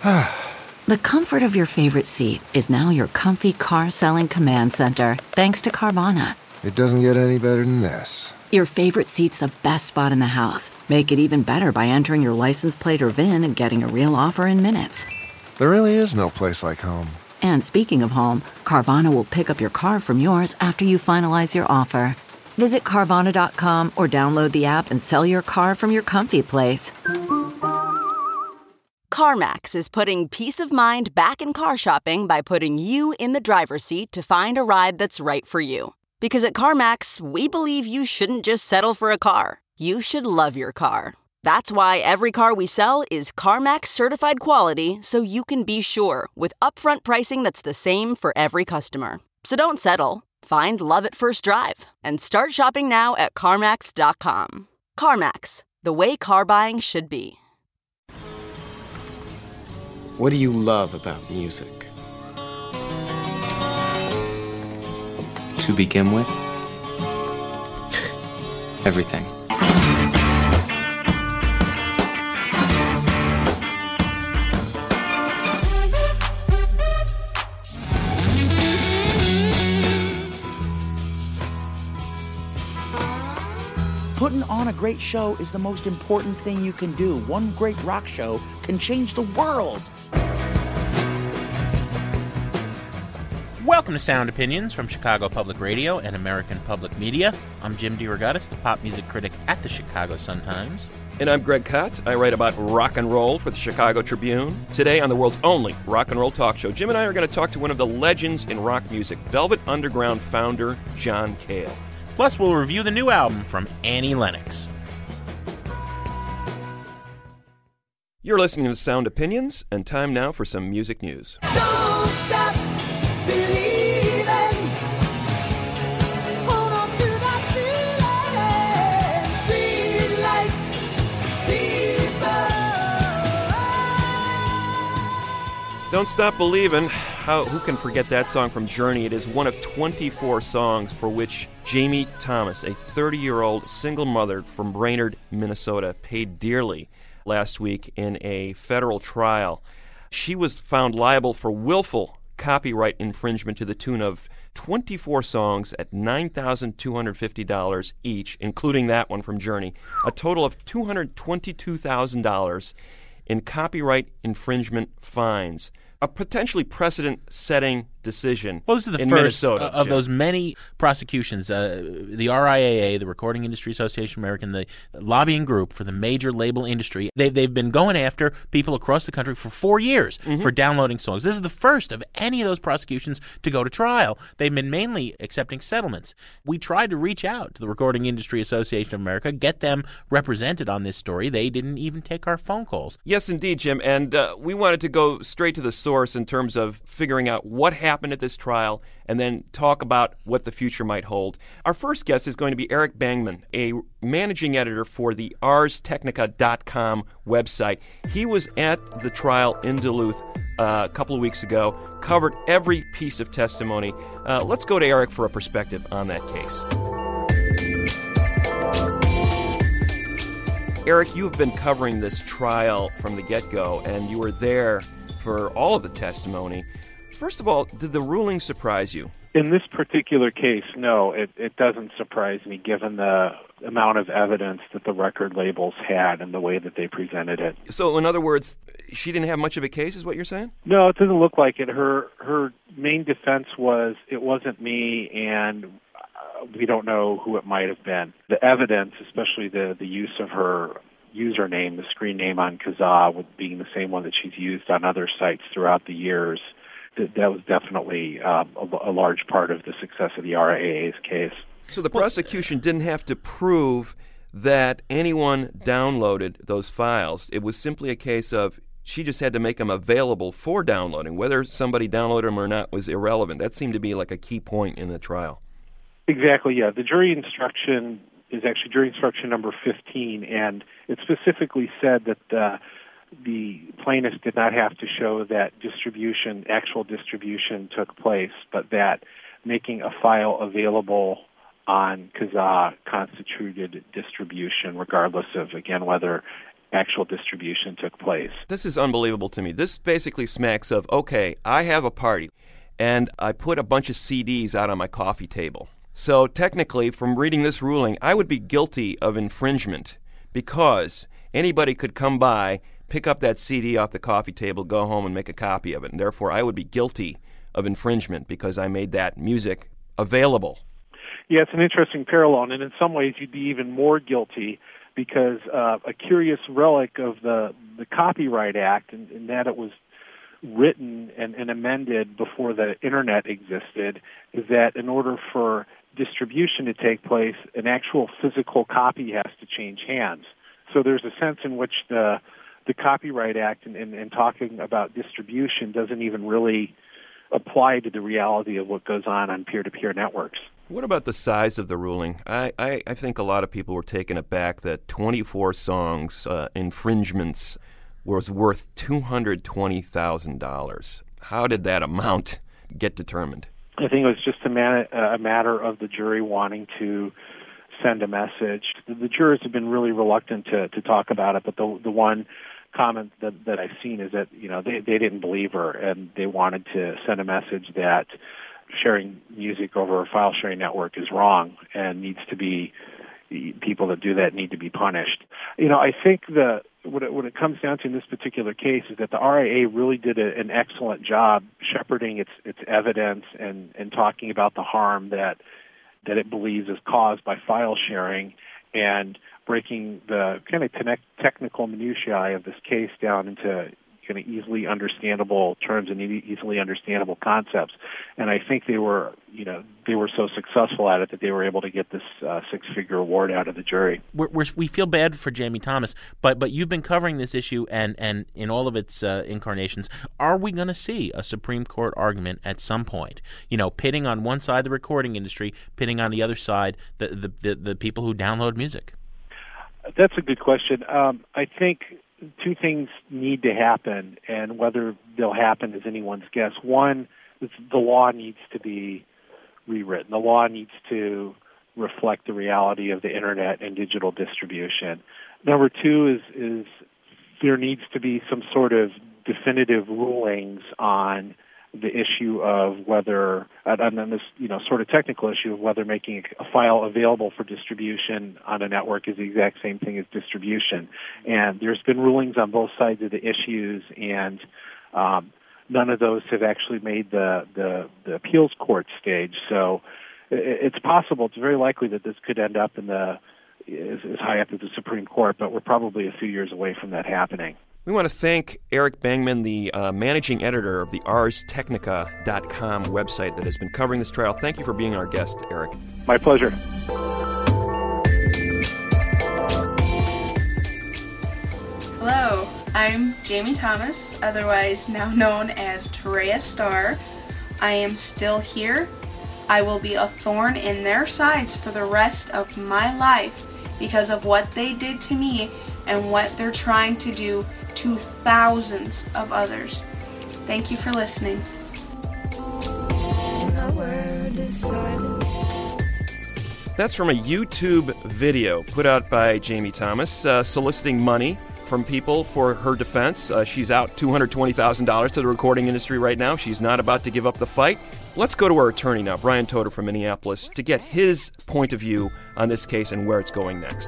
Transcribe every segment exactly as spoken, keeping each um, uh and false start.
The comfort of your favorite seat is now your comfy car selling command center, thanks to Carvana. It doesn't get any better than this. Your favorite seat's the best spot in the house. Make it even better by entering your license plate or V I N and getting a real offer in minutes. There really is no place like home. And speaking of home, Carvana will pick up your car from yours after you finalize your offer. Visit Carvana dot com or download the app and sell your car from your comfy place. CarMax is putting peace of mind back in car shopping by putting you in the driver's seat to find a ride that's right for you. Because at CarMax, we believe you shouldn't just settle for a car. You should love your car. That's why every car we sell is CarMax certified quality, so you can be sure with upfront pricing that's the same for every customer. So don't settle. Find love at first drive and start shopping now at CarMax dot com. CarMax, the way car buying should be. What do you love about music? To begin with, everything. Putting on a great show is the most important thing you can do. One great rock show can change the world. Welcome to Sound Opinions from Chicago Public Radio and American Public Media. I'm Jim DeRogatis, the pop music critic at the Chicago Sun-Times. And I'm Greg Kot. I write about rock and roll for the Chicago Tribune. Today on the world's only rock and roll talk show, Jim and I are going to talk to one of the legends in rock music, Velvet Underground founder John Cale. Plus, we'll review the new album from Annie Lennox. You're listening to Sound Opinions, and time now for some music news. Don't stop believing. Hold on to that feeling. Streetlight people. Don't Stop Believin'. How, who can forget that song from Journey? It is one of twenty-four songs for which Jamie Thomas, a thirty-year-old single mother from Brainerd, Minnesota, paid dearly last week in a federal trial. She was found liable for willful copyright infringement to the tune of twenty-four songs at nine thousand two hundred fifty dollars each, including that one from Journey, a total of two hundred twenty-two thousand dollars in copyright infringement fines. A potentially precedent-setting decision Well, this is the in first Minnesota, of Jim. those many prosecutions. Uh, the R I A A, the Recording Industry Association of America, the lobbying group for the major label industry, they, they've been going after people across the country for four years mm-hmm. for downloading songs. This is the first of any of those prosecutions to go to trial. They've been mainly accepting settlements. We tried to reach out to the Recording Industry Association of America, get them represented on this story. They didn't even take our phone calls. Yes, indeed, Jim. And uh, we wanted to go straight to the source in terms of figuring out what happened at this trial and then talk about what the future might hold. Our first guest is going to be Eric Bangman, a managing editor for the ars technica dot com website. He was at the trial in Duluth uh, a couple of weeks ago, covered every piece of testimony. Uh, let's go to Eric for a perspective on that case. Eric, you have been covering this trial from the get-go, and you were there for all of the testimony. First of all, did the ruling surprise you? In this particular case, no, it, it doesn't surprise me given the amount of evidence that the record labels had and the way that they presented it. So, in other words, she didn't have much of a case, is what you're saying? No, it doesn't look like it. Her her main defense was, it wasn't me, and uh, we don't know who it might have been. The evidence, especially the, the use of her username, the screen name on Kazaa, with being the same one that she's used on other sites throughout the years, that, that was definitely um, a, a large part of the success of the R I A A's case. So the prosecution didn't have to prove that anyone downloaded those files. It was simply a case of she just had to make them available for downloading. Whether somebody downloaded them or not was irrelevant. That seemed to be like a key point in the trial. Exactly, yeah. The jury instruction is actually jury instruction number fifteen, and it specifically said that the, the plaintiffs did not have to show that distribution, actual distribution took place, but that making a file available on Kazaa constituted distribution, regardless of, again, whether actual distribution took place. This is unbelievable to me. This basically smacks of, okay, I have a party, and I put a bunch of C Ds out on my coffee table. So technically, from reading this ruling, I would be guilty of infringement because anybody could come by, pick up that C D off the coffee table, go home and make a copy of it. And therefore, I would be guilty of infringement because I made that music available. Yeah, it's an interesting parallel, and in some ways you'd be even more guilty because uh, a curious relic of the, the Copyright Act, in, in that it was written and, and amended before the Internet existed, is that in order for distribution to take place, an actual physical copy has to change hands. So there's a sense in which the the Copyright Act and, and, and talking about distribution doesn't even really apply to the reality of what goes on on peer-to-peer networks. What about the size of the ruling? I, I, I think a lot of people were taken aback that twenty-four songs, uh, infringements, was worth two hundred twenty thousand dollars. How did that amount get determined? I think it was just a, man, a matter of the jury wanting to send a message. The, the jurors have been really reluctant to, to talk about it, but the the one comment that, that I've seen is that, you know, they, they didn't believe her, and they wanted to send a message that sharing music over a file sharing network is wrong and needs to be, people that do that need to be punished. You know, I think the what it, what it comes down to in this particular case is that the R I A really did a, an excellent job shepherding its its evidence and, and talking about the harm that that it believes is caused by file sharing, and breaking the kind of te- technical minutiae of this case down into kind of easily understandable terms and e- easily understandable concepts. And I think they were, you know, they were so successful at it that they were able to get this uh, six-figure award out of the jury. We're, we're, we feel bad for Jamie Thomas, but but you've been covering this issue and, and in all of its uh, incarnations. Are we going to see a Supreme Court argument at some point? You know, pitting on one side the recording industry, pitting on the other side the the, the, the people who download music? That's a good question. Um, I think two things need to happen, and whether they'll happen is anyone's guess. One, the law needs to be rewritten. The law needs to reflect the reality of the Internet and digital distribution. Number two is, is there needs to be some sort of definitive rulings on the issue of whether, and then this, you know, sort of technical issue of whether making a file available for distribution on a network is the exact same thing as distribution. And there's been rulings on both sides of the issues, and um, none of those have actually made the, the, the appeals court stage. So it's possible, it's very likely that this could end up in the as, as high up as the Supreme Court, but we're probably a few years away from that happening. We want to thank Eric Bangman, the uh, managing editor of the ars technica dot com website that has been covering this trial. Thank you for being our guest, Eric. My pleasure. Hello, I'm Jamie Thomas, otherwise now known as Terea Starr. I am still here. I will be a thorn in their sides for the rest of my life because of what they did to me and what they're trying to do to thousands of others. Thank you for listening. That's from a YouTube video put out by Jamie Thomas, uh, soliciting money from people for her defense. Uh, she's out two hundred twenty thousand dollars to the recording industry right now. She's not about to give up the fight. Let's go to our attorney now, Brian Toder from Minneapolis, to get his point of view on this case and where it's going next.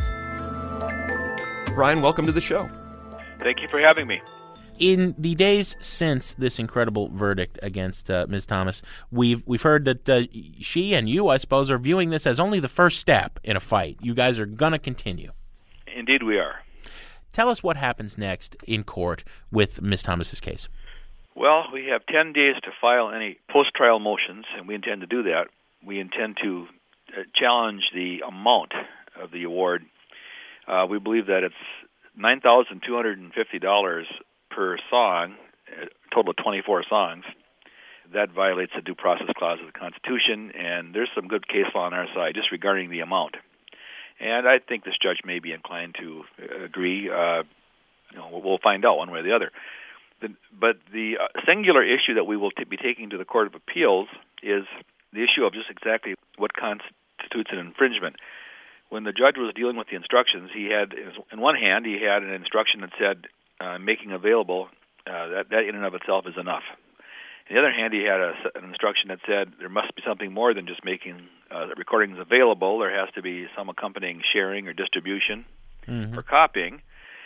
Brian, welcome to the show. Thank you for having me. In the days since this incredible verdict against uh, Miz Thomas, we've we've heard that uh, she and you, I suppose, are viewing this as only the first step in a fight. You guys are going to continue. Indeed we are. Tell us what happens next in court with Miz Thomas's case. Well, we have ten days to file any post-trial motions, and we intend to do that. We intend to uh, challenge the amount of the award. Uh, we believe that it's nine thousand two hundred fifty dollars per song, a total of twenty-four songs. That violates the due process clause of the Constitution, and there's some good case law on our side just regarding the amount. And I think this judge may be inclined to agree. Uh, you know, we'll find out one way or the other. The, but the uh, singular issue that we will t- be taking to the Court of Appeals is the issue of just exactly what constitutes an infringement. when the judge was dealing with the instructions, he had, in one hand, he had an instruction that said, uh, making available, uh, that, that in and of itself is enough. On the other hand, he had a, an instruction that said there must be something more than just making uh, recordings available. There has to be some accompanying sharing or distribution mm-hmm. or copying.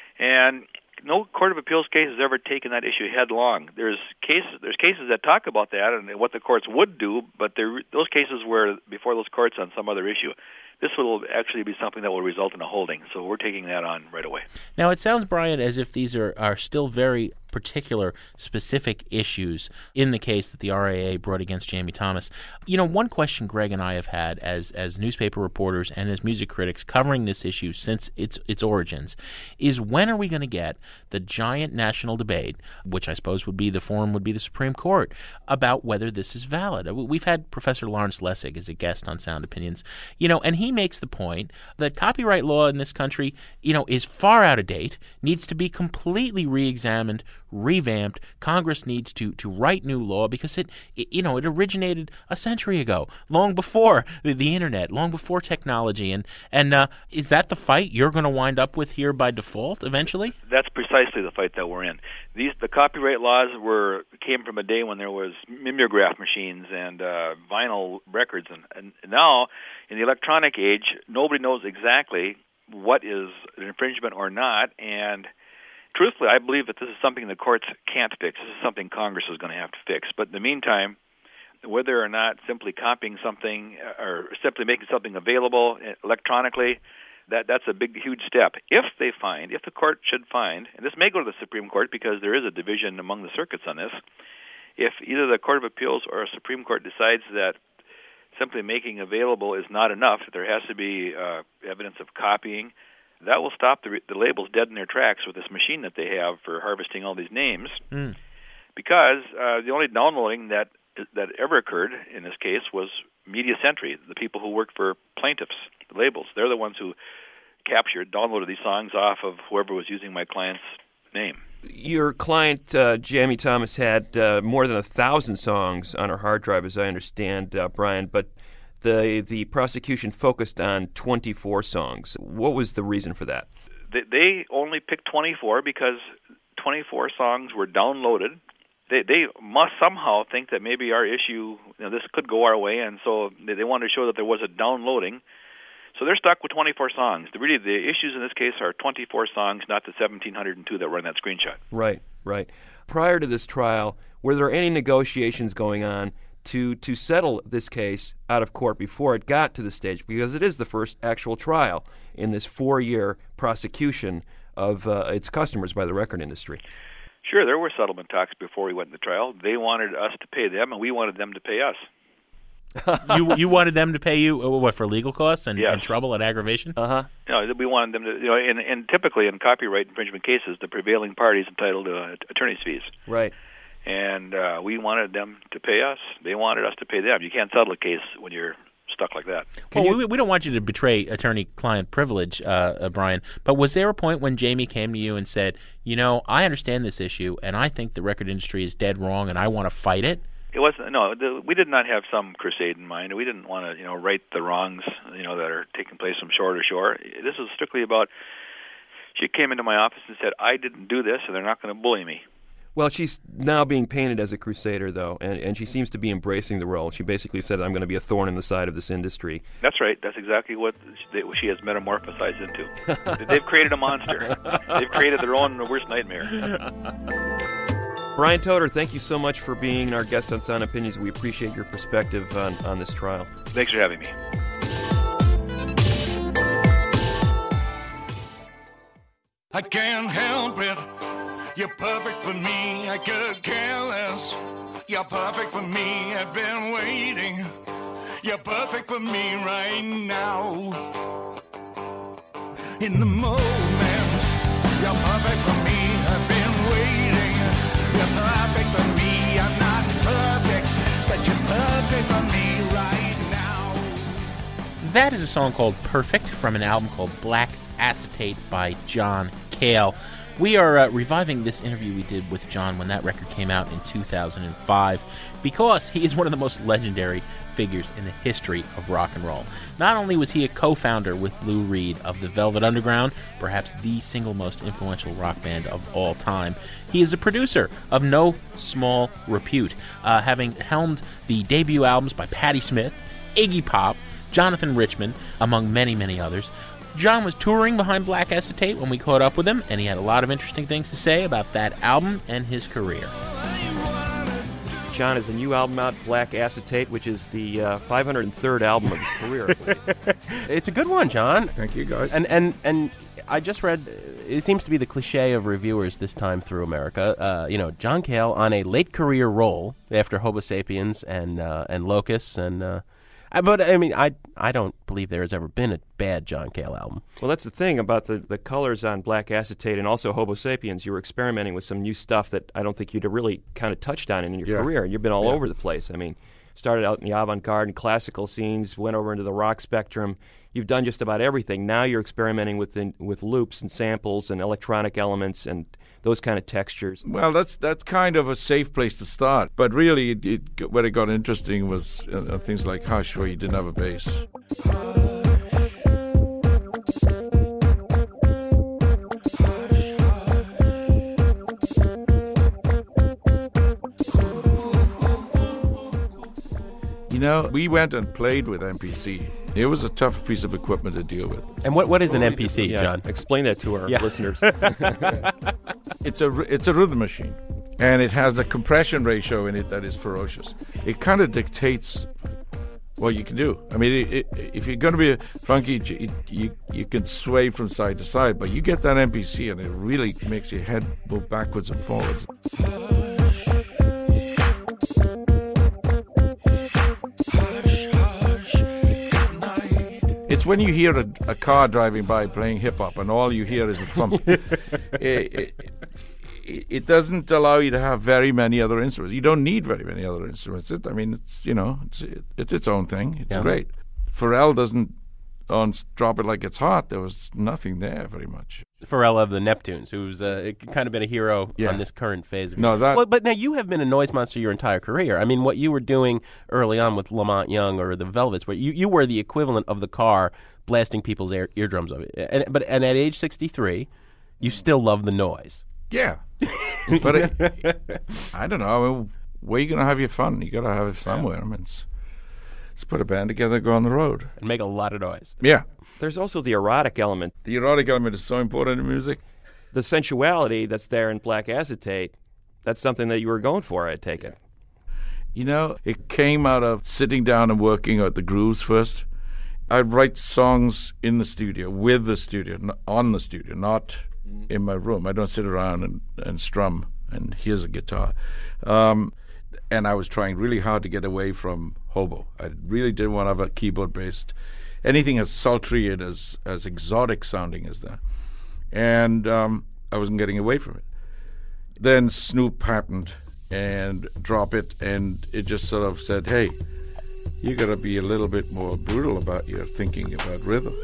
And no court of appeals case has ever taken that issue headlong. There's cases, there's cases that talk about that and what the courts would do, but there, those cases were before those courts on some other issue. This will actually be something that will result in a holding, so we're taking that on right away. Now, it sounds, Brian, as if these are, are still very particular, specific issues in the case that the R I A A brought against Jamie Thomas. You know, one question Greg and I have had as as newspaper reporters and as music critics covering this issue since its its origins is, when are we going to get the giant national debate, which I suppose would be the forum would be the Supreme Court, about whether this is valid? We've had Professor Lawrence Lessig as a guest on Sound Opinions, you know, and he makes the point that copyright law in this country, you know, is far out of date, needs to be completely re-examined, revamped. Congress needs to to write new law because it, it you know it originated a century ago, long before the, the internet, long before technology. And and uh, is that the fight you're going to wind up with here by default eventually? That's precisely the fight that we're in. These the copyright laws were came from a day when there was mimeograph machines and uh, vinyl records, and, and now in the electronic age, nobody knows exactly what is an infringement or not. And truthfully, I believe that this is something the courts can't fix. This is something Congress is going to have to fix. But in the meantime, whether or not simply copying something or simply making something available electronically, that that's a big, huge step. If they find, if the court should find, and this may go to the Supreme Court because there is a division among the circuits on this, if either the Court of Appeals or a Supreme Court decides that simply making available is not enough, that there has to be uh, evidence of copying, that will stop the, the labels dead in their tracks with this machine that they have for harvesting all these names. Mm. Because uh, the only downloading that that ever occurred in this case was Media Century, the people who worked for plaintiffs, the labels. They're the ones who captured, downloaded these songs off of whoever was using my client's name. Your client, uh, Jamie Thomas, had uh, more than a thousand songs on her hard drive, as I understand, uh, Brian, but The the prosecution focused on twenty-four songs. What was the reason for that? They, they only picked twenty-four because twenty-four songs were downloaded. They they must somehow think that maybe our issue, you know, this could go our way, and so they, they wanted to show that there was a downloading. So they're stuck with twenty-four songs. The, really, the issues in this case are twenty-four songs, not the one thousand seven hundred two that were in that screenshot. Right, right. Prior to this trial, were there any negotiations going on to to settle this case out of court before it got to the stage, because it is the first actual trial in this four-year prosecution of uh, its customers by the record industry? Sure, there were settlement talks before we went to trial. They wanted us to pay them, and we wanted them to pay us. you you wanted them to pay you what, for legal costs and, yes. and trouble and aggravation? Uh huh. You know, we wanted them to. You know, and, and typically in copyright infringement cases, the prevailing party is entitled to uh, attorney's fees. Right. And uh, we wanted them to pay us. They wanted us to pay them. You can't settle a case when you're stuck like that. Well, you... we, we don't want you to betray attorney-client privilege, uh, uh, Brian, but was there a point when Jamie came to you and said, you know, I understand this issue, and I think the record industry is dead wrong, and I want to fight it? It wasn't. No, the, we did not have some crusade in mind. We didn't want to, you know, right the wrongs, you know, that are taking place from shore to shore. This was strictly about. She came into my office and said, "I didn't do this, and they're not going to bully me." Well, she's now being painted as a crusader, though, and, and she seems to be embracing the role. She basically said, I'm going to be a thorn in the side of this industry. That's right. That's exactly what she has metamorphosized into. They've created a monster. They've created their own worst nightmare. Brian Toder, thank you so much for being our guest on Sound Opinions. We appreciate your perspective on, on this trial. Thanks for having me. I can't help it. You're perfect for me, I could care less. You're perfect for me, I've been waiting. You're perfect for me right now. In the moment, you're perfect for me, I've been waiting. You're perfect for me, I'm not perfect, but you're perfect for me right now. That is a song called Perfect from an album called Black Acetate by John Cale. We are uh, reviving this interview we did with John when that record came out in two thousand five because he is one of the most legendary figures in the history of rock and roll. Not only was he a co-founder with Lou Reed of the Velvet Underground, perhaps the single most influential rock band of all time, he is a producer of no small repute, uh, having helmed the debut albums by Patti Smith, Iggy Pop, Jonathan Richman, among many, many others. John was touring behind Black Acetate when we caught up with him, and he had a lot of interesting things to say about that album and his career. John has a new album out, Black Acetate, which is the uh, five hundred third album of his career. It's a good one, John. Thank you, guys. And and and I just read, it seems to be the cliche of reviewers this time through America. Uh, you know, John Cale on a late career roll after Homo Sapiens and uh, and Locusts and. Uh, But, I mean, I I don't believe there has ever been a bad John Cale album. Well, that's the thing about the, the colors on Black Acetate and also Homo Sapiens. You were experimenting with some new stuff that I don't think you'd have really kind of touched on in your Yeah. career. And you've been all Yeah. over the place. I mean, started out in the avant-garde and classical scenes, went over into the rock spectrum. You've done just about everything. Now you're experimenting with the, with loops and samples and electronic elements and those kind of textures. Well, that's that's kind of a safe place to start. But really, it, it, where it got interesting was uh, things like Hush, where you didn't have a bass. You know, we went and played with M P C. It was a tough piece of equipment to deal with. And what what is an M P C, Yeah, John? explain that to our Yeah. listeners. It's a it's a rhythm machine, and it has a compression ratio in it that is ferocious. It kind of dictates what you can do. I mean, it, it, if you're going to be funky, you, you you can sway from side to side, but you get that M P C, and it really makes your head move backwards and forwards. It's when you hear a, a car driving by playing hip-hop and all you hear is a thump. it, it, it, it doesn't allow you to have very many other instruments. You don't need very many other instruments. It, I mean, it's, you know, it's it, it's its own thing. It's Yeah. great. Pharrell doesn't, on Drop It Like It's Hot, there was nothing there very much. Pharrell of the Neptunes, who's uh, kind of been a hero Yeah. on this current phase of No, that- Well, but now you have been a noise monster your entire career. I mean, what you were doing early on with Lamont Young or the Velvets, where you, you were the equivalent of the car blasting people's ear, eardrums of it. And, but and at age sixty-three, you still love the noise. Yeah. But it, I don't know. I mean, where are you going to have your fun? You got to have it somewhere. I mean, it's, let's put a band together, go on the road. And make a lot of noise. Yeah. There's also the erotic element. The erotic element is so important in music. The sensuality that's there in Black Acetate, that's something that you were going for, I take it. You know, it came out of sitting down and working out the grooves first. I'd write songs in the studio, with the studio, n- on the studio, not in my room. I don't sit around and, and strum, and here's a guitar. Um, and I was trying really hard to get away from hobo. I really didn't want to have a keyboard-based, anything as sultry and as, as exotic sounding as that. And um, I wasn't getting away from it. Then Snoop happened, and Drop It, and it just sort of said, hey, you got to be a little bit more brutal about your thinking about rhythm.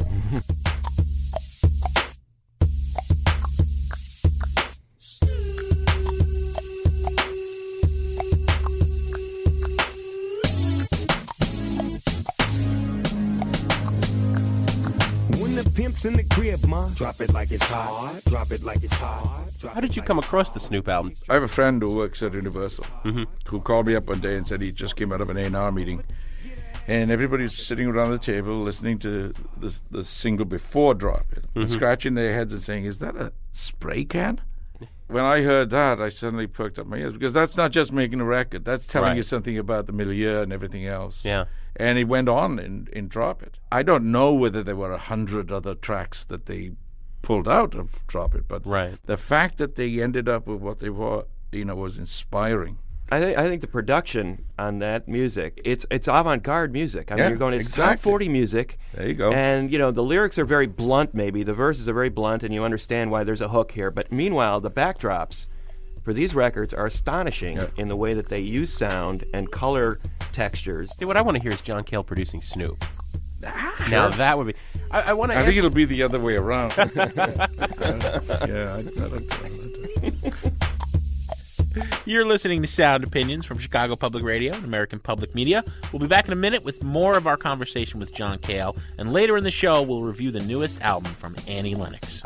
When the pimp's in the crib, ma, drop it like it's hot. Drop it like it's hot. Drop How did you come across the Snoop album? I have a friend who works at Universal Mhm. who called me up one day and said he just came out of an A and R meeting. And everybody's sitting around the table listening to the, the single before Drop It, and Mhm. scratching their heads and saying, is that a spray can? When I heard that, I suddenly perked up my ears, because that's not just making a record. That's telling Right. you something about the milieu and everything else. Yeah. And it went on in, in Drop It. I don't know whether there were a hundred other tracks that they pulled out of Drop It, but Right. the fact that they ended up with what they were, you know, was inspiring. I think I think the production on that music, it's it's avant-garde music. I mean, Yeah, you're going, it's exactly. top forty music. There you go. And, you know, the lyrics are very blunt, maybe. The verses are very blunt, and you understand why there's a hook here. But meanwhile, the backdrops for these records are astonishing Yeah. in the way that they use sound and color textures. See, what I want to hear is John Cale producing Snoop. Now that would be. I, I want to. I ask think it'll be the other way around. yeah, yeah I, I like that. You're listening to Sound Opinions from Chicago Public Radio and American Public Media. We'll be back in a minute with more of our conversation with John Cale, and later in the show, we'll review the newest album from Annie Lennox.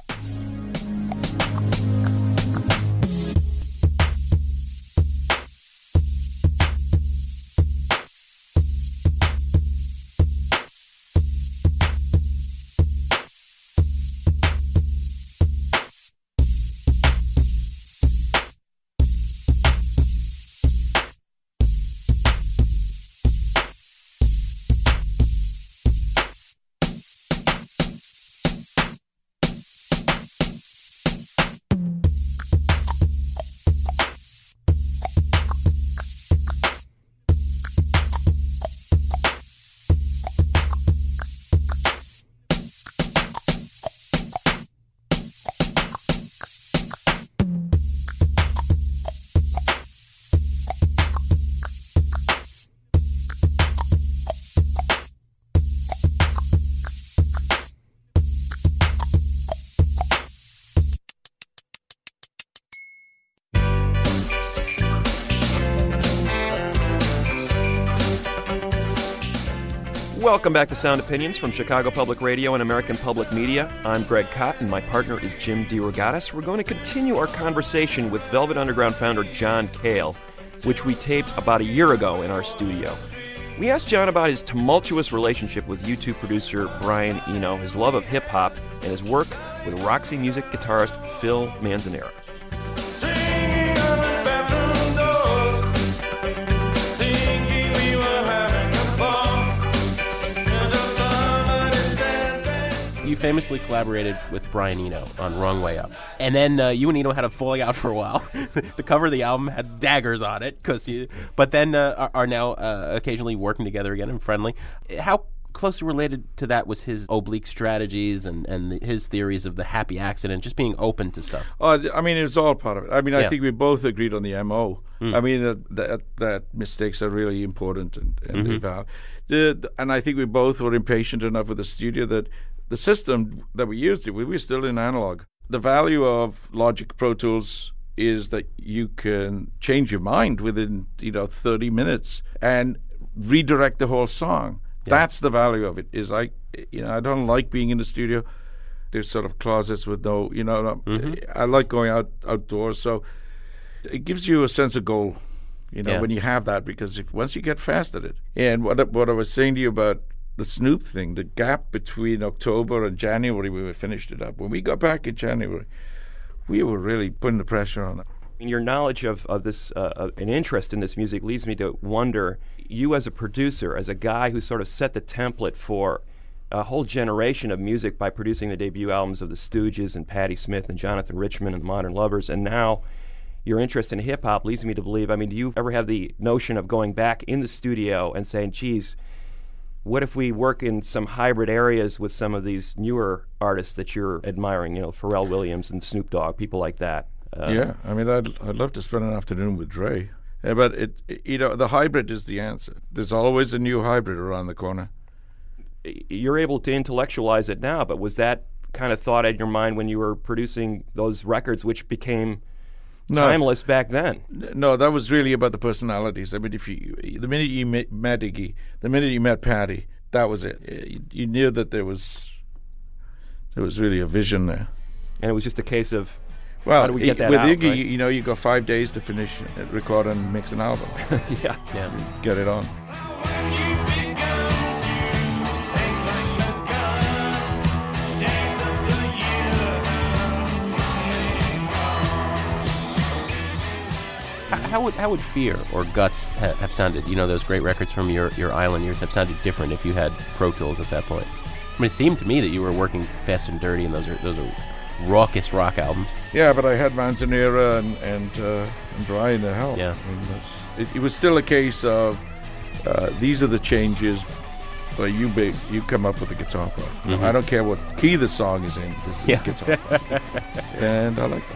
Welcome back to Sound Opinions from Chicago Public Radio and American Public Media. I'm Greg Kot, and my partner is Jim DeRogatis. We're going to continue our conversation with Velvet Underground founder John Cale, which we taped about a year ago in our studio. We asked John about his tumultuous relationship with U two producer Brian Eno, his love of hip-hop, and his work with Roxy Music guitarist Phil Manzanera. You famously collaborated with Brian Eno on Wrong Way Up. And then uh, you and Eno had a falling out for a while. The cover of the album had daggers on it, cause you, but then uh, are, are now uh, occasionally working together again and friendly. How closely related to that was his oblique strategies and, and his theories of the happy accident, just being open to stuff? Oh, I mean, it was all part of it. I mean, I Yeah. think we both agreed on the M O. Mm. I mean, uh, that that mistakes are really important, and, and, Mhm. they val- the, the, and I think we both were impatient enough with the studio that the system that we used, we were still in analog. The value of Logic Pro Tools is that you can change your mind within, you know, thirty minutes and redirect the whole song. Yeah. That's the value of it. Is like, you know, I don't like being in the studio. There's sort of closets with no, you know, no, Mhm. I like going out outdoors. So it gives you a sense of goal, you know, Yeah. when you have that, because if once you get fast at it. And what I- what I was saying to you about the Snoop thing, the gap between October and January, we were finished it up. When we got back in January, we were really putting the pressure on it. And your knowledge of, of this, uh, uh, an interest in this music leads me to wonder, you as a producer, as a guy who sort of set the template for a whole generation of music by producing the debut albums of the Stooges and Patti Smith and Jonathan Richman and the Modern Lovers, and now your interest in hip-hop leads me to believe, I mean, do you ever have the notion of going back in the studio and saying, geez, what if we work in some hybrid areas with some of these newer artists that you're admiring, you know, Pharrell Williams and Snoop Dogg, people like that? Uh, Yeah, I mean, I'd I'd love to spend an afternoon with Dre. Yeah, but it, it, you know, the hybrid is the answer. There's always a new hybrid around the corner. You're able to intellectualize it now, but was that kind of thought in your mind when you were producing those records, which became No. timeless back then? No, that was really about the personalities. I mean, if you the minute you met, met Iggy, the minute you met Patty, that was it. You, you knew that there was there was really a vision there. And it was just a case of Well, how do we get that with out, Iggy, right? you, you know, you got five days to finish, uh, record, and mix an album. yeah, yeah, get it on. How, how would how would Fear or Guts ha- have sounded? You know, those great records from your, your island years have sounded different if you had Pro Tools at that point. I mean, it seemed to me that you were working fast and dirty, and those are those are raucous rock albums. Yeah, but I had Manzanera and and, uh, and Brian to help. Yeah. I mean, that's, it, it was still a case of uh, these are the changes, but you big you come up with the guitar part. Mhm. I don't care what key the song is in. This is Yeah. the guitar part. And I like that.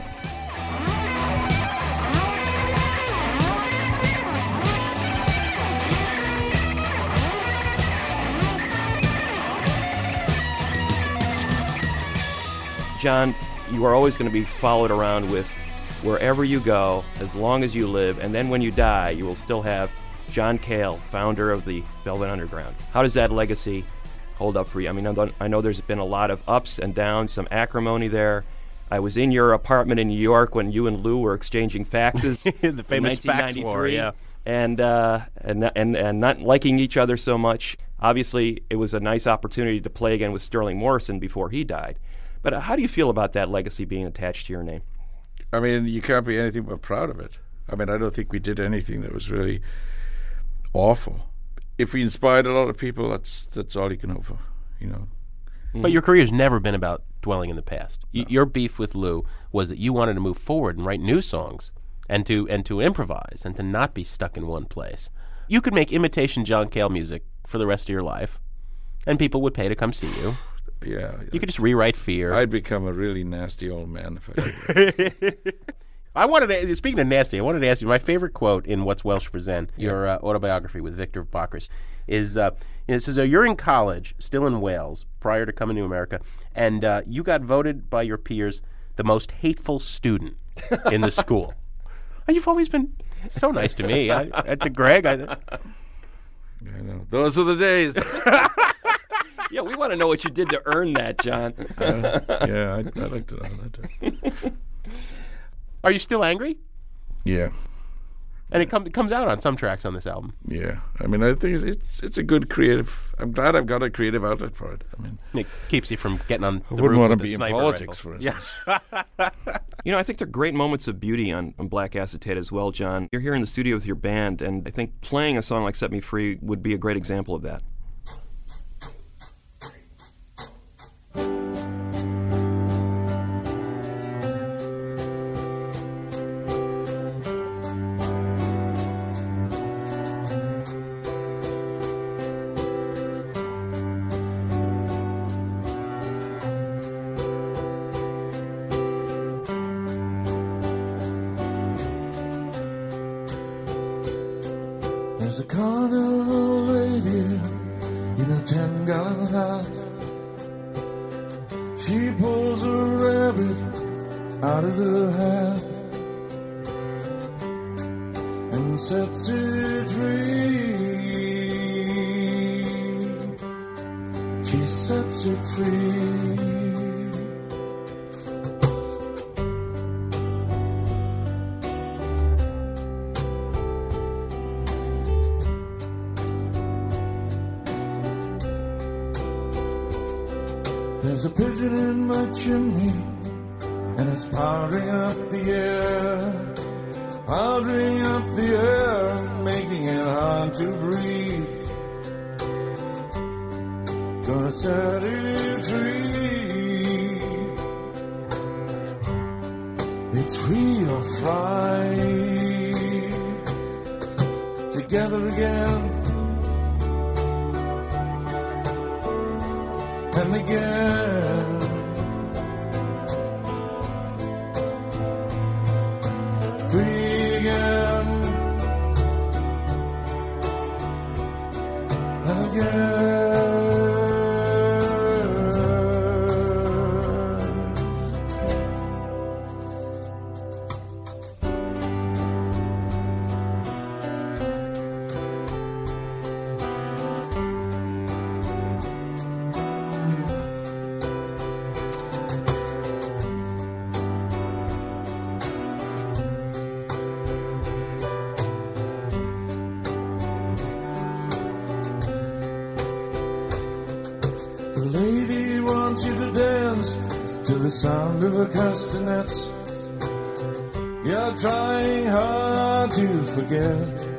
John, you are always going to be followed around with wherever you go, as long as you live, and then when you die, you will still have John Cale, founder of the Velvet Underground. How does that legacy hold up for you? I mean, I know there's been a lot of ups and downs, some acrimony there. I was in your apartment in New York when you and Lou were exchanging faxes. The famous fax war, yeah. And, uh, and, and, and not liking each other so much. Obviously, it was a nice opportunity to play again with Sterling Morrison before he died. But uh, how do you feel about that legacy being attached to your name? I mean, you can't be anything but proud of it. I mean, I don't think we did anything that was really awful. If we inspired a lot of people, that's that's all you can hope for, you know. But your career's never been about dwelling in the past. No. Y- your beef with Lou was that you wanted to move forward and write new songs and to and to improvise and to not be stuck in one place. You could make imitation John Cale music for the rest of your life, and people would pay to come see you. Yeah, yeah. You could just rewrite Fear. I'd become a really nasty old man if I did. I wanted to, speaking of nasty, I wanted to ask you, my favorite quote in What's Welsh for Zen, yeah. your uh, autobiography with Victor Bockris, is, uh, it says, uh, you're in college, still in Wales, prior to coming to America, and uh, you got voted by your peers the most hateful student in the school. And you've always been so nice to me. I, to Greg. I, I know. Those are the days. Yeah, we want to know what you did to earn that, John. uh, yeah, I'd, I'd like to know that. Are you still angry? Yeah. And it, com- it comes out on some tracks on this album. Yeah. I mean, I think it's, it's it's a good creative... I'm glad I've got a creative outlet for it. I mean, it keeps you from getting on the I wouldn't roof want to with be the in sniper politics, rifle. for instance. Yeah. You know, I think there are great moments of beauty on, on Black Acetate as well, John. You're here in the studio with your band, and I think playing a song like Set Me Free would be a great example of that. There's a carnival lady in a ten-gallon hat. She pulls a rabbit out of the hat and sets it free. She sets it free. There's a pigeon in my chimney, and it's powdering up the air, powdering up the air, making it hard to breathe. Gonna set it free. It's free or fry. Together again. And again, free again, and again. You to dance to the sound of her castanets. You're trying hard to forget.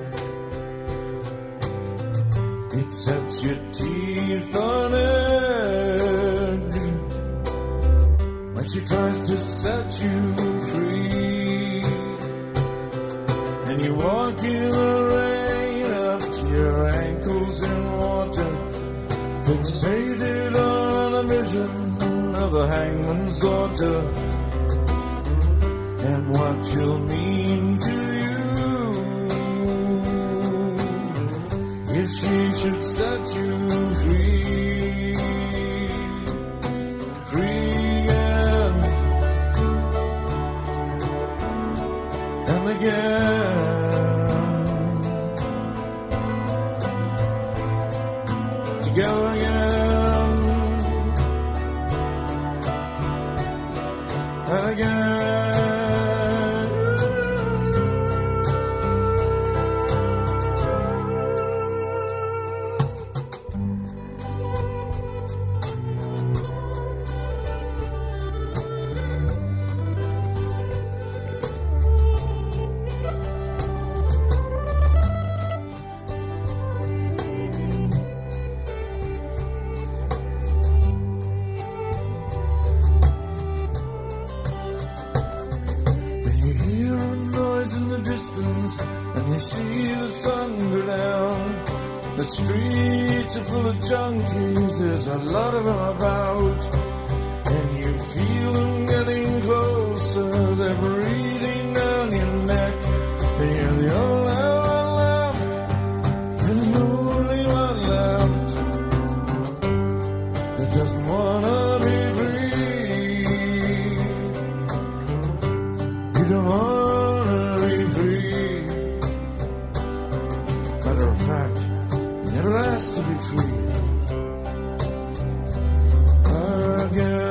It sets your teeth on edge when she tries to set you free. And you walk in the rain up to your ankles in water, fixated on a vision of the hangman's daughter and what she'll mean to you if she should set you free, free again. Together again and again. And you see the sun go down. The streets are full of junkies, there's a lot of them about. And you feel them getting closer, they're breathing down your neck. And you're the only one left, and the only one left that doesn't wanna be free. You don't want never asked to be free again.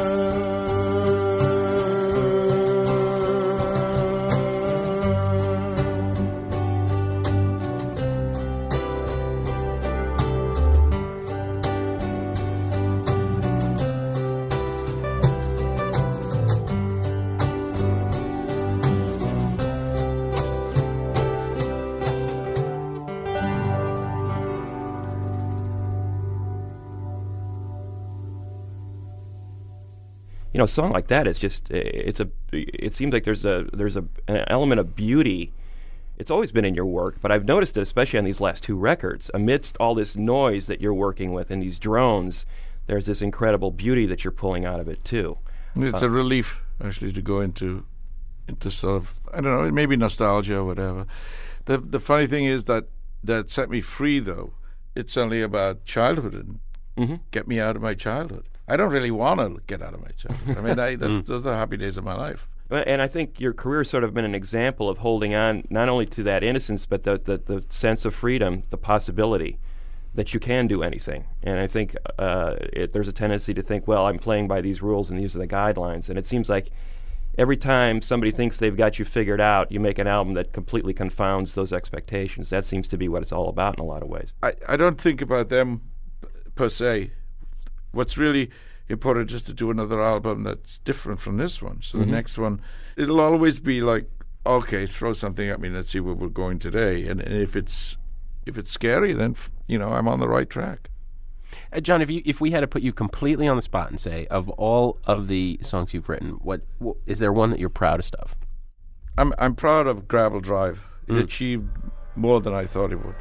You know, a song like that is just, it's a, it seems like there's a, there's a, an element of beauty. It's always been in your work, but I've noticed it especially on these last two records. Amidst all this noise that you're working with and these drones, there's this incredible beauty that you're pulling out of it too. It's uh, a relief, actually, to go into, into sort of, I don't know, maybe nostalgia or whatever. The the funny thing is that, that set me free, though. It's only about childhood and mm-hmm. get me out of my childhood. I don't really want to get out of my childhood. I mean, I, that's, Mm. those are the happy days of my life. And I think your career has sort of been an example of holding on not only to that innocence, but the, the, the sense of freedom, the possibility that you can do anything. And I think uh, it, there's a tendency to think, well, I'm playing by these rules and these are the guidelines. And it seems like every time somebody thinks they've got you figured out, you make an album that completely confounds those expectations. That seems to be what it's all about in a lot of ways. I, I don't think about them p- per se. What's really important is just to do another album that's different from this one. So Mm-hmm. the next one, it'll always be like, okay, throw something at me, let's see where we're going today. And, and if it's if it's scary, then f- you know I'm on the right track. Uh, John, if you if we had to put you completely on the spot and say, of all of the songs you've written, what, what is there one that you're proudest of? I'm I'm proud of Gravel Drive. It Mm. achieved more than I thought it would.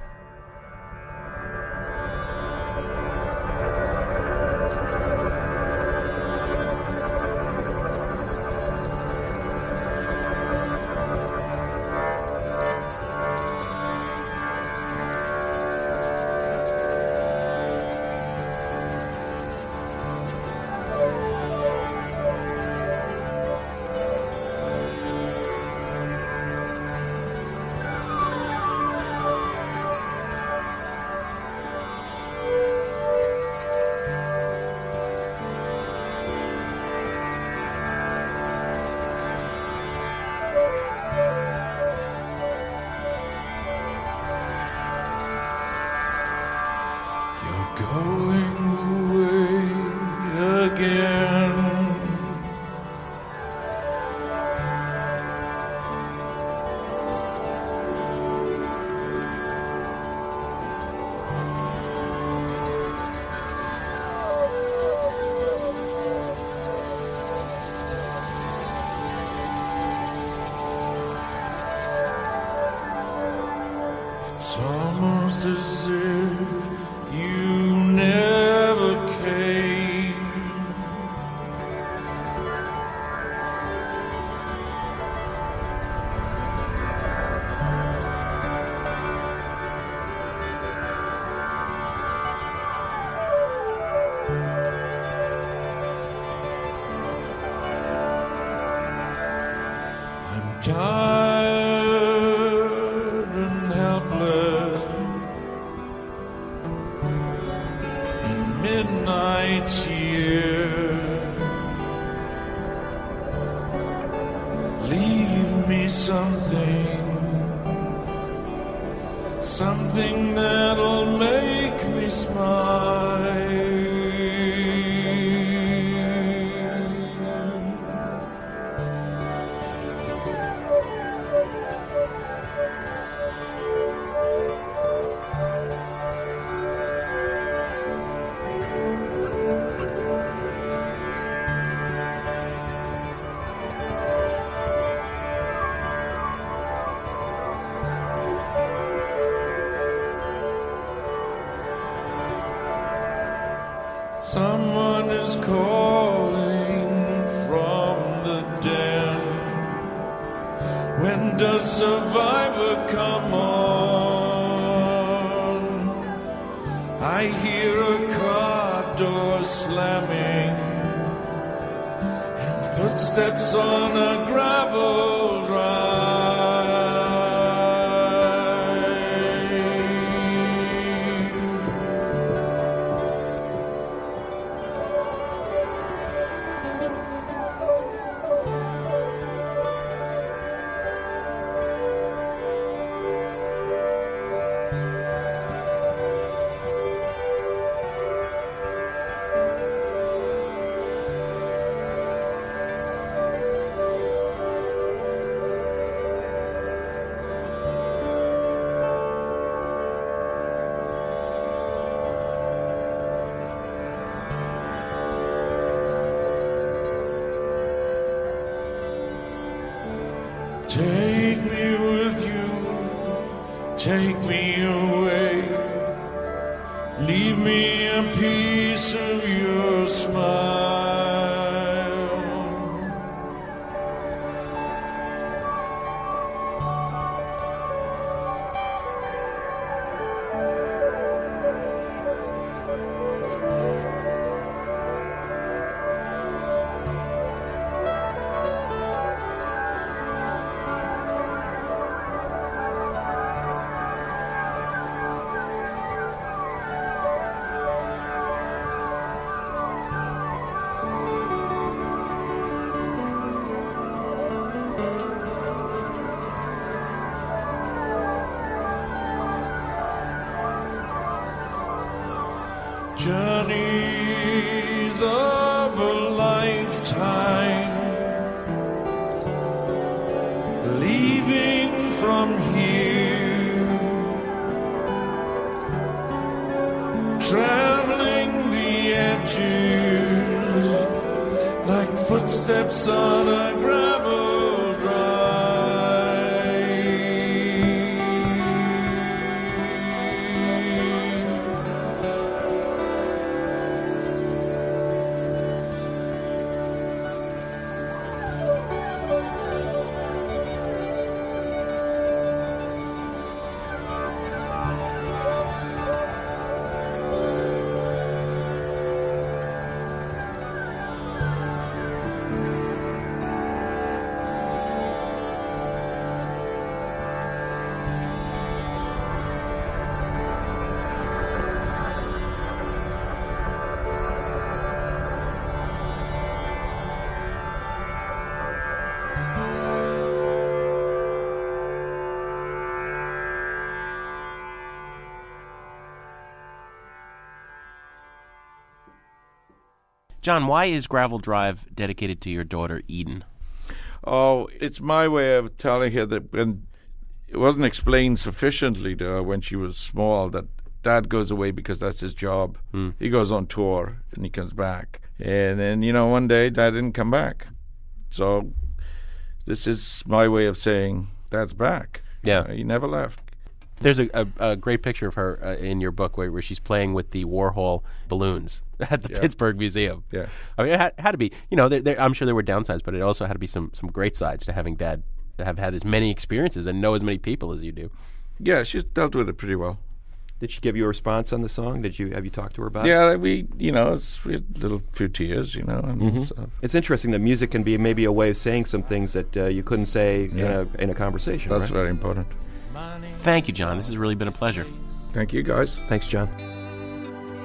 Going away again. It's almost as if you never came. I'm tired nights here. Leave me something, something that'll make me smile. Someone is calling from the den. When does Survivor come on? I hear a car door slamming and footsteps on a gravel drive. Take me with you, take me away, leave me a piece of your smile. Journeys of a lifetime, leaving from here, traveling the edges like footsteps on a gravel drive. John, why is Gravel Drive dedicated to your daughter, Eden? Oh, it's my way of telling her that when it wasn't explained sufficiently to her when she was small that Dad goes away because that's his job. Mm. He goes on tour and he comes back. And then, you know, one day Dad didn't come back. So this is my way of saying Dad's back. Yeah. Uh, he never left. There's a, a, a great picture of her uh, in your book where, where she's playing with the Warhol balloons at the Yeah. Pittsburgh Museum. Yeah. I mean, it had, had to be, you know, there, there, I'm sure there were downsides, but it also had to be some, some great sides to having Dad have had as many experiences and know as many people as you do. Yeah, she's dealt with it pretty well. Did she give you a response on the song? Did you have you talked to her about it? Yeah, we, you know, it's we had a little few tears, you know. And Mhm. stuff. It's interesting that music can be maybe a way of saying some things that uh, you couldn't say Yeah. in a in a conversation. That's right? very important. Thank you, John. This has really been a pleasure. Thank you, guys. Thanks, John.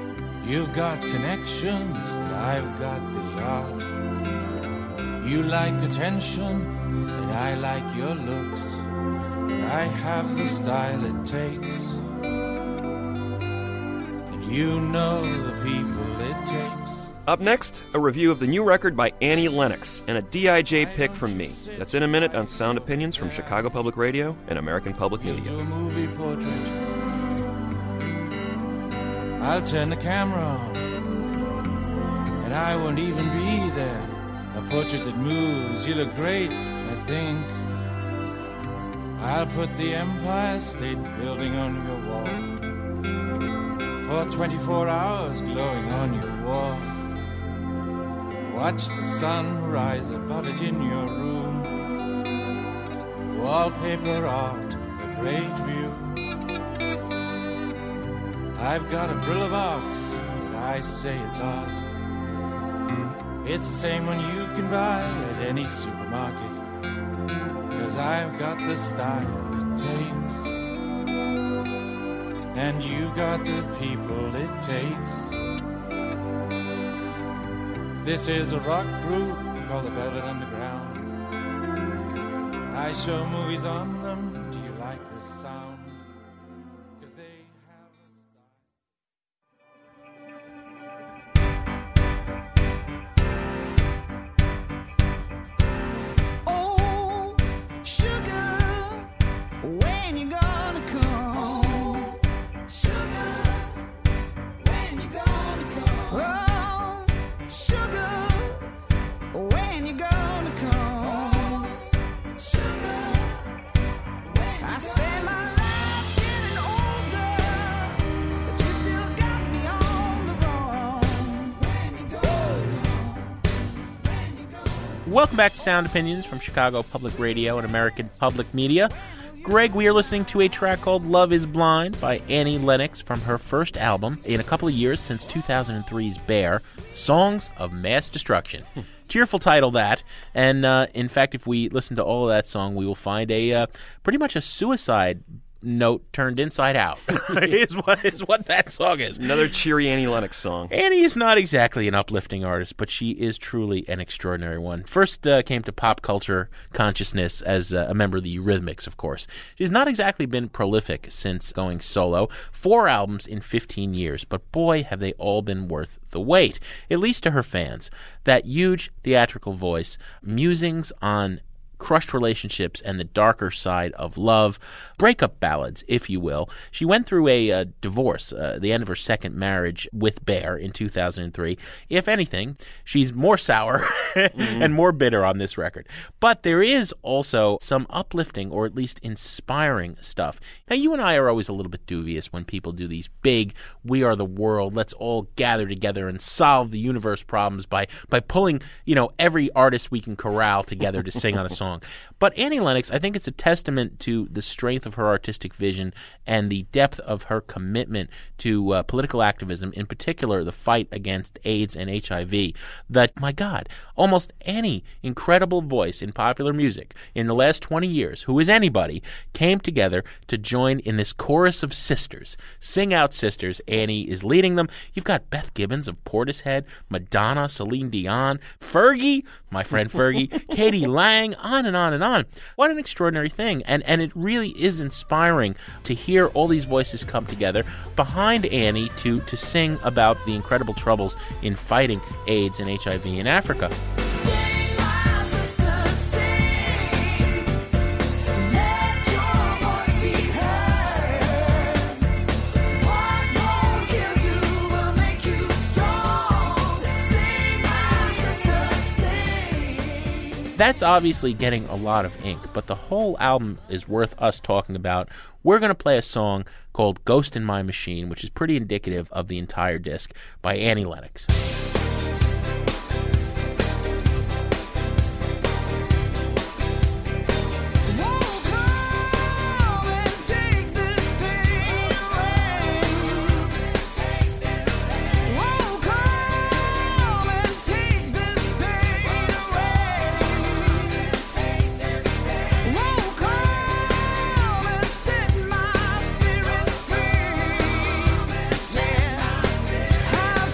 You've got connections, and I've got the art. You like attention, and I like your looks. And I have the style it takes. And you know the people it takes. Up next, a review of the new record by Annie Lennox and a D I J pick from me. That's in a minute on Sound Opinions from Chicago Public Radio and American Public Media. Do a movie portrait. I'll turn the camera on, and I won't even be there. A portrait that moves, you look great, I think. I'll put the Empire State Building on your wall, for twenty-four hours glowing on your wall. Watch the sun rise above it in your room. Wallpaper art, a great view. I've got a Brillo box, and I say it's art. It's the same one you can buy at any supermarket. 'Cause I've got the style it takes. And you've got the people it takes. This is a rock group called the Velvet Underground. I show movies on them. Do you like this sound? 'Cause they have a style. Oh, sugar, when you gonna come? Oh, sugar, when you gonna come? Oh, sugar, when you gonna come? Sugar, when I spend my life getting older, but you still got me on the run. When you gonna come? Welcome back to Sound Opinions from Chicago Public Radio and American Public Media. Greg, we are listening to a track called Love is Blind by Annie Lennox from her first album in a couple of years since two thousand three's Bear, Songs of Mass Destruction. Cheerful title, that. And, uh, in fact, if we listen to all of that song, we will find a uh, pretty much a suicide note turned inside out is what is what that song is. Another cheery Annie Lennox song. Annie is not exactly an uplifting artist, but she is truly an extraordinary one. First uh, came to pop culture consciousness as uh, a member of the Eurythmics, of course. She's not exactly been prolific since going solo. Four albums in fifteen years, but boy, have they all been worth the wait, at least to her fans. That huge theatrical voice, musings on crushed relationships and the darker side of love, breakup ballads, if you will. She went through a uh, divorce, uh, the end of her second marriage with Bear in two thousand three. If anything, she's more sour mm-hmm. and more bitter on this record. But there is also some uplifting or at least inspiring stuff. Now, you and I are always a little bit dubious when people do these big, we are the world, let's all gather together and solve the universe problems by, by pulling, you know, every artist we can corral together to sing on a song. But Annie Lennox, I think it's a testament to the strength of her artistic vision and the depth of her commitment to uh, political activism, in particular the fight against AIDS and H I V, that, my God, almost any incredible voice in popular music in the last twenty years, who is anybody, came together to join in this chorus of sisters. Sing out, sisters. Annie is leading them. You've got Beth Gibbons of Portishead, Madonna, Celine Dion, Fergie, my friend Fergie, Katie Lang, on and on and on. What an extraordinary thing. And and it really is inspiring to hear all these voices come together behind Annie to, to sing about the incredible troubles in fighting AIDS and H I V in Africa. That's obviously getting a lot of ink, but the whole album is worth us talking about. We're going to play a song called Ghost in My Machine, which is pretty indicative of the entire disc, by Annie Lennox. How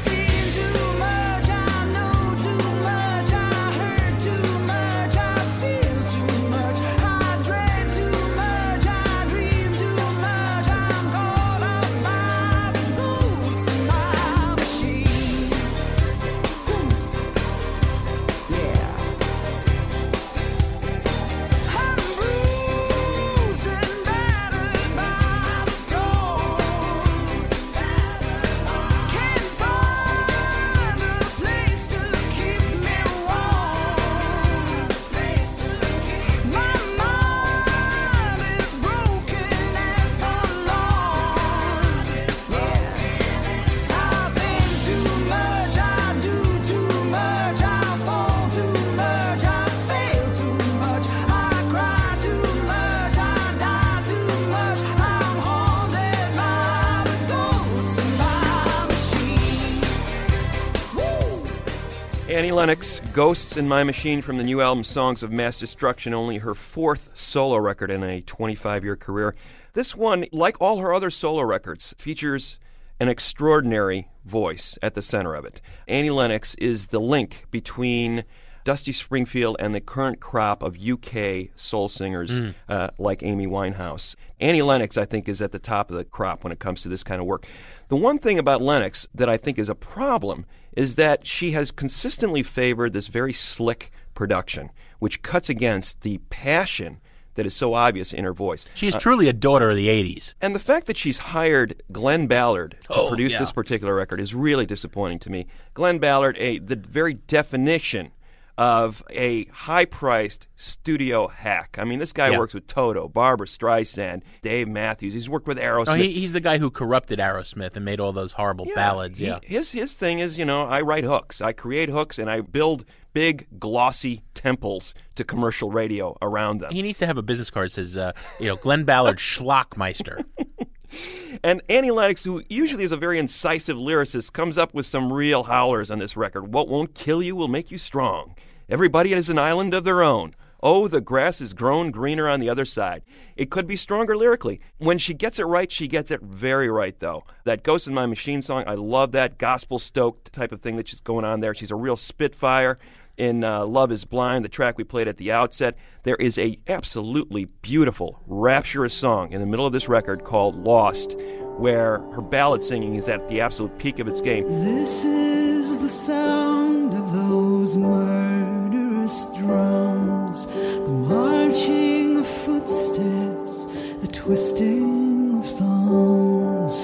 Annie Lennox, Ghosts in My Machine from the new album Songs of Mass Destruction, only her fourth solo record in a twenty-five-year career. This one, like all her other solo records, features an extraordinary voice at the center of it. Annie Lennox is the link between Dusty Springfield and the current crop of U K soul singers mm. uh, like Amy Winehouse. Annie Lennox, I think, is at the top of the crop when it comes to this kind of work. The one thing about Lennox that I think is a problem is that she has consistently favored this very slick production, which cuts against the passion that is so obvious in her voice. She's uh, truly a daughter of the eighties. And the fact that she's hired Glenn Ballard to oh, produce yeah. this particular record is really disappointing to me. Glenn Ballard, a the very definition of a high-priced studio hack. I mean, this guy yeah. works with Toto, Barbra Streisand, Dave Matthews. He's worked with Aerosmith. Oh, he, he's the guy who corrupted Aerosmith and made all those horrible yeah, ballads. He, Yeah, his his thing is, you know, I write hooks, I create hooks, and I build big, glossy temples to commercial radio around them. He needs to have a business card that says, uh, you know, Glenn Ballard Schlockmeister. And Annie Lennox, who usually is a very incisive lyricist, comes up with some real howlers on this record. What won't kill you will make you strong. Everybody has an island of their own. Oh, the grass is grown greener on the other side. It could be stronger lyrically. When she gets it right, she gets it very right, though. That Ghost in My Machine song, I love that gospel-stoked type of thing that she's going on there. She's a real spitfire. In uh, Love is Blind, the track we played at the outset, there is a absolutely beautiful, rapturous song in the middle of this record called Lost, where her ballad singing is at the absolute peak of its game. This is the sound of those murderous drums, the marching of footsteps, the twisting of thumbs.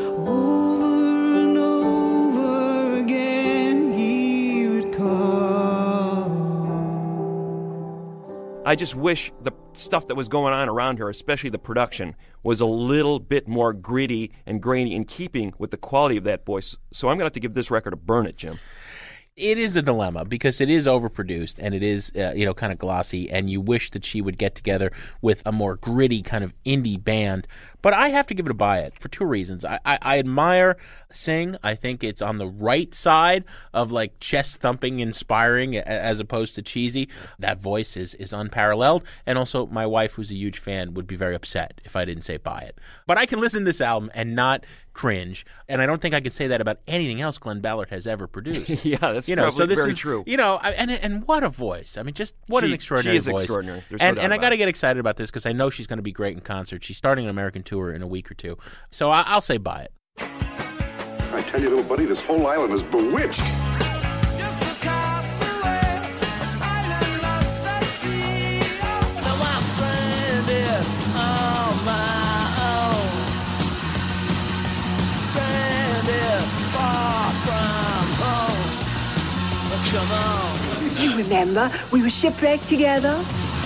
Over and over again, here it comes. I just wish the stuff that was going on around her, especially the production, was a little bit more gritty and grainy in keeping with the quality of that voice. So I'm going to have to give this record a burn it, Jim. It is a dilemma because it is overproduced and it is, uh, you know, kind of glossy, and you wish that she would get together with a more gritty kind of indie band. But I have to give it a buy it for two reasons. I, I, I admire Sing. I think it's on the right side of like chest thumping, inspiring, as opposed to cheesy. That voice is is unparalleled. And also, my wife, who's a huge fan, would be very upset if I didn't say buy it. But I can listen to this album and not cringe, and I don't think I could say that about anything else Glenn Ballard has ever produced. Yeah, that's you know, probably so this very is, true. You know, and and what a voice! I mean, just what she, an extraordinary she is voice. Extraordinary. There's and no doubt and I about got to it. get excited about this because I know she's going to be great in concert. She's starting an American tour in a week or two, so I, I'll say buy it. I tell you, little buddy, this whole island is bewitched. You remember, we were shipwrecked together.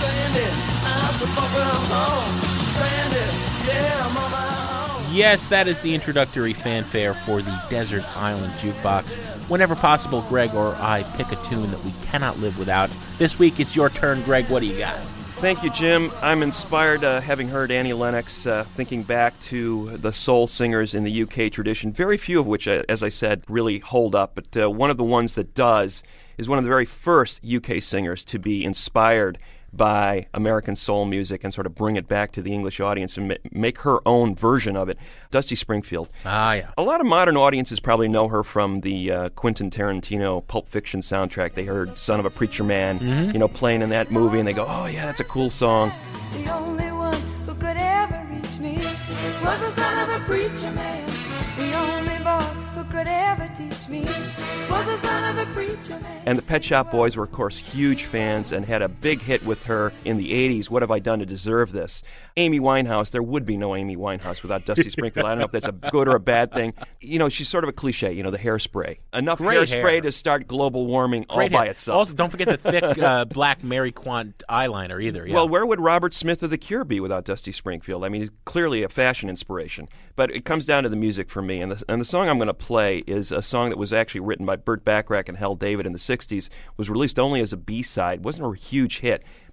Yes, that is the introductory fanfare for the Desert Island Jukebox. Whenever possible, Greg or I pick a tune that we cannot live without. This week, it's your turn, Greg. What do you got? Thank you, Jim. I'm inspired uh, having heard Annie Lennox, uh, thinking back to the soul singers in the U K tradition, very few of which, uh, as I said, really hold up. But uh, one of the ones that does is one of the very first U K singers to be inspired by American soul music and sort of bring it back to the English audience and ma- make her own version of it. Dusty Springfield. Ah, yeah. A lot of modern audiences probably know her from the uh, Quentin Tarantino Pulp Fiction soundtrack. They heard Son of a Preacher Man, Mhm. you know, playing in that movie, and they go, oh, yeah, that's a cool song. The only one who could ever reach me was the son of a preacher man. The only boy who could ever teach me was the son of a preacher man. And the Pet Shop Boys were, of course, huge fans and had a big hit with her in the eighties, What Have I Done to Deserve This? Amy Winehouse, there would be no Amy Winehouse without Dusty Springfield. I don't know if that's a good or a bad thing. You know, she's sort of a cliche, you know, the hairspray. Enough Great hairspray hair. to start global warming Great all by hair. itself. Also, don't forget the thick uh, black Mary Quant eyeliner either. Yeah. Well, where would Robert Smith of The Cure be without Dusty Springfield? I mean, he's clearly a fashion inspiration. But it comes down to the music for me. And the, and the song I'm going to play is a song that was actually written by Burt Bacharach and Hal David in the sixties, was released only as a B-side, wasn't a huge hit,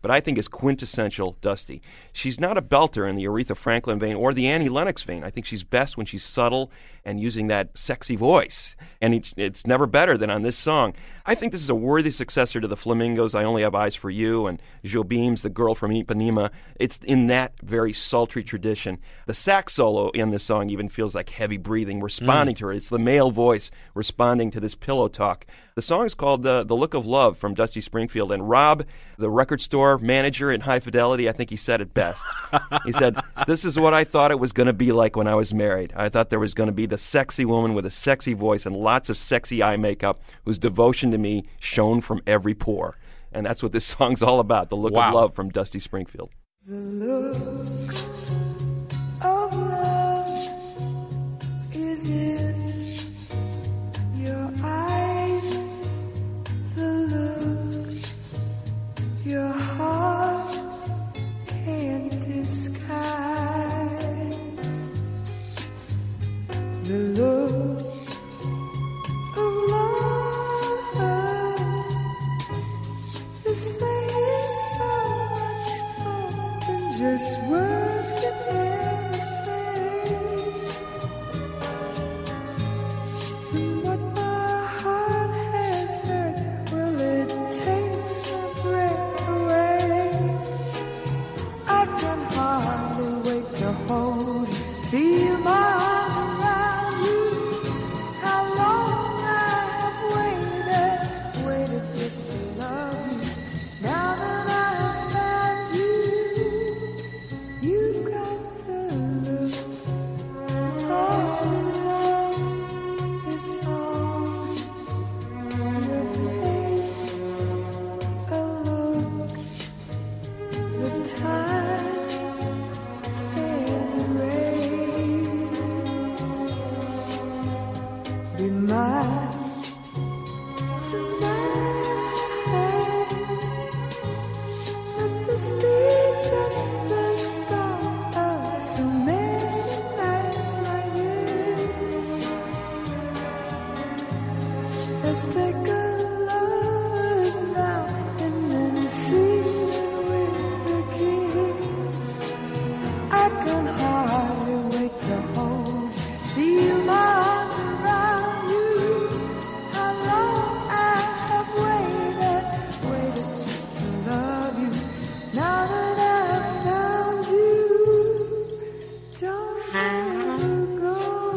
but I think is quintessential Dusty. She's not a belter in the Aretha Franklin vein or the Annie Lennox vein. I think she's best when she's subtle and using that sexy voice. And it's, it's never better than on this song. I think this is a worthy successor to the Flamingos' I Only Have Eyes for You and Jobim's The Girl from Ipanema. It's in that very sultry tradition. The sax solo in this song even feels like heavy breathing, responding mm. to her. It's the male voice responding to this pillow talk. The song is called uh, The Look of Love from Dusty Springfield. And Rob, the record store manager in High Fidelity, I think he said it best. He said, "This is what I thought it was going to be like when I was married. I thought there was going to be the sexy woman with a sexy voice and lots of sexy eye makeup whose devotion to me shone from every pore." And that's what this song's all about, The Look wow. of Love from Dusty Springfield. The look of love is in your eyes. The look your heart can't disguise. The look of love is saying so much more than just words can ever say. And what my heart has heard, well, it takes my breath away. I can hardly wait to hold you, feel my arms around you. How long I have waited, waited just to love you. Now that I have found you, you've got the look of love. It's on your face, a look the time can't erase. Be mine tonight. Let this be just the start of so many nights like this. Let's take a lover's vow and then seal it with a kiss. I can hardly wait to hold, feel my arms around you. How long I have waited, waited just to love you. Now that I've found you, don't ever go.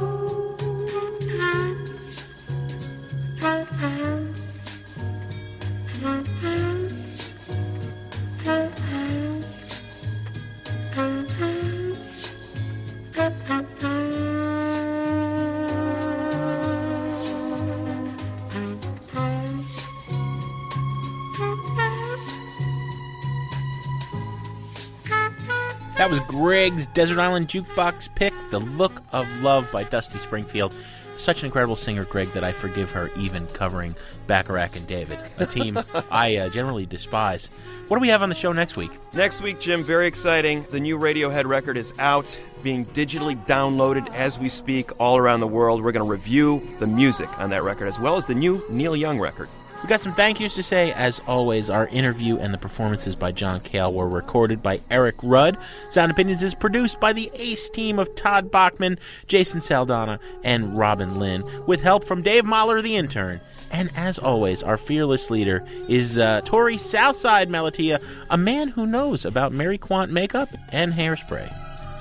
That was Greg's Desert Island Jukebox pick, The Look of Love by Dusty Springfield. Such an incredible singer, Greg, that I forgive her even covering Bacharach and David, a team I uh, generally despise. What do we have on the show next week? Next week, Jim, very exciting. The new Radiohead record is out, being digitally downloaded as we speak all around the world. We're going to review the music on that record, as well as the new Neil Young record. We got some thank yous to say. As always, our interview and the performances by John Cale were recorded by Eric Rudd. Sound Opinions is produced by the ace team of Todd Bachman, Jason Saldana, and Robin Lynn, with help from Dave Mahler, the intern. And as always, our fearless leader is uh, Tori Southside Malatia, a man who knows about Mary Quant makeup and hairspray.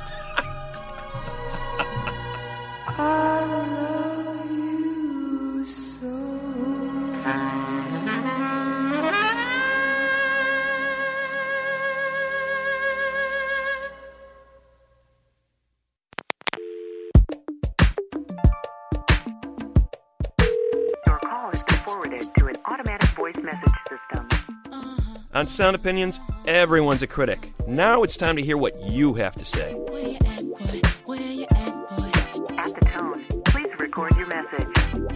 I love you so. Your call has been forwarded to an automatic voice message system. On Sound Opinions, everyone's a critic. Now it's time to hear what you have to say. At the tone, please record your message.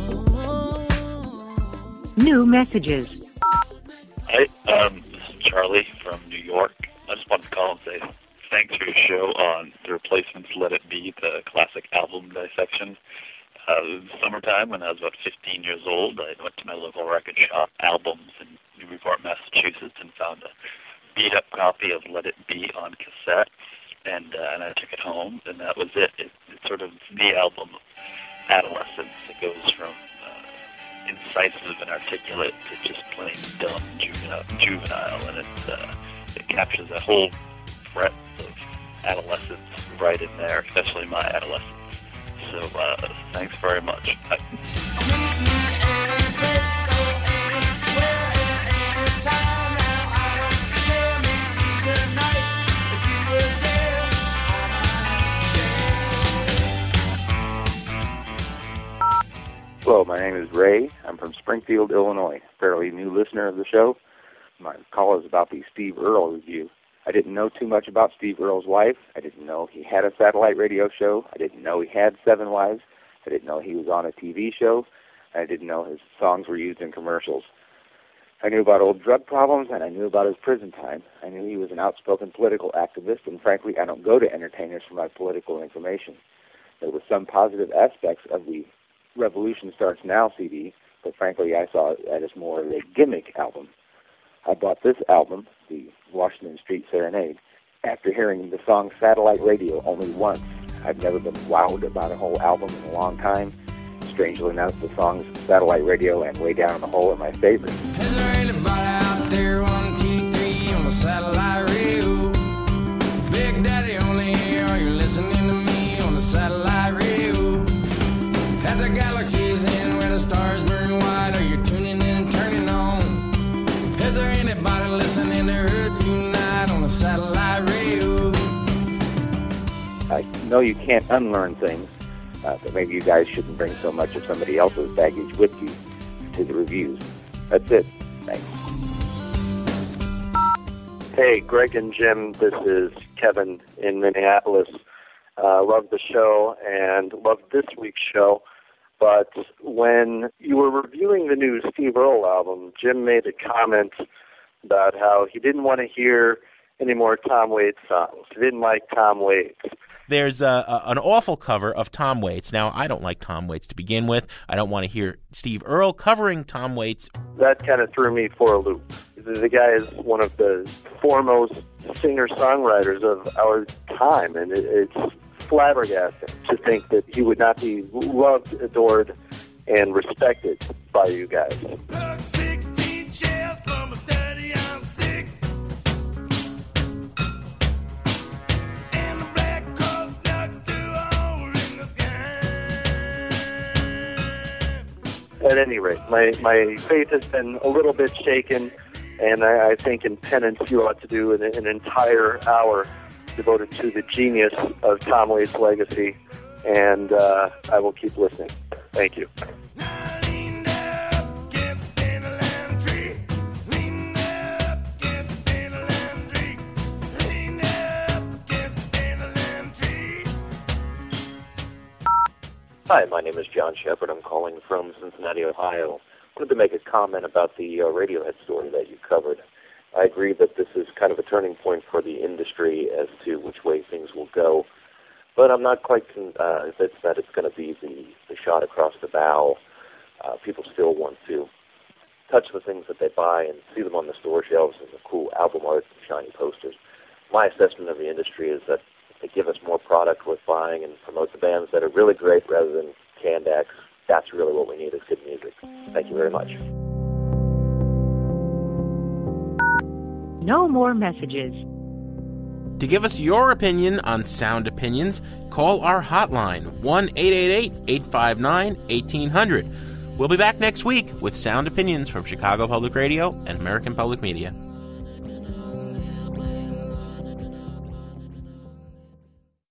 New messages. Hi, um, this is Charlie from New York. I just wanted to call and say thanks for your show on The Replacements' Let It Be, the classic album dissection. Uh, it was summertime when I was about fifteen years old. I went to my local record shop, Albums, in Newburyport, Massachusetts, and found a beat-up copy of Let It Be on cassette, and uh, and I took it home, and that was it. it it's sort of the album of adolescence. It goes from uh, incisive and articulate to just plain dumb juvenile, juvenile and it, uh, it captures a whole breadth of adolescence right in there, especially my adolescence. So uh, thanks very much. I- Hello, my name is Ray. I'm from Springfield, Illinois. Fairly new listener of the show. My call is about the Steve Earle review. I didn't know too much about Steve Earle's wife. I didn't know he had a satellite radio show. I didn't know he had seven wives. I didn't know he was on a T V show. I didn't know his songs were used in commercials. I knew about old drug problems, and I knew about his prison time. I knew he was an outspoken political activist, and frankly, I don't go to entertainers for my political information. There were some positive aspects of the Revolution Starts Now C D, but frankly, I saw it as more of a gimmick album. I bought this album, the Washington Street Serenade, after hearing the song Satellite Radio only once. I've never been wowed about a whole album in a long time. Strangely enough, the songs Satellite Radio and Way Down in the Hole are my favorites. Is there anybody out there on T three on the satellite radio? Big Daddy only here, are you listening to me on the satellite radio? At the galaxies in where the stars burn white, are you tuning in and turning on? Is there anybody listening to Earth Unite on the satellite radio? I know you can't unlearn things, uh, but maybe you guys shouldn't bring so much of somebody else's baggage with you to the reviews. That's it. Thanks. Hey, Greg and Jim, this is Kevin in Minneapolis. Uh, love the show and love this week's show. But when you were reviewing the new Steve Earle album, Jim made a comment about how he didn't want to hear any more Tom Waits songs. He didn't like Tom Waits. There's a, a, an awful cover of Tom Waits. Now, I don't like Tom Waits to begin with. I don't want to hear Steve Earle covering Tom Waits. That kind of threw me for a loop. The guy is one of the foremost singer-songwriters of our time, and it, it's flabbergasting to think that he would not be loved, adored, and respected by you guys. At any rate, my, my faith has been a little bit shaken, and I, I think in penance you ought to do an, an entire hour devoted to the genius of Tom Waits' legacy, and uh, I will keep listening. Thank you. Hi, my name is John Shepard. I'm calling from Cincinnati, Ohio. I wanted to make a comment about the uh, Radiohead story that you covered. I agree that this is kind of a turning point for the industry as to which way things will go, but I'm not quite convinced uh, that it's going to be the, the shot across the bow. Uh, people still want to touch the things that they buy and see them on the store shelves as a cool album art and shiny posters. My assessment of the industry is that they give us more product worth buying and promote the bands that are really great rather than canned acts. That's really what we need is good music. Thank you very much. No more messages. To give us your opinion on Sound Opinions, call our hotline, one eight eight eight, eight five nine, one eight zero zero. We'll be back next week with Sound Opinions from Chicago Public Radio and American Public Media.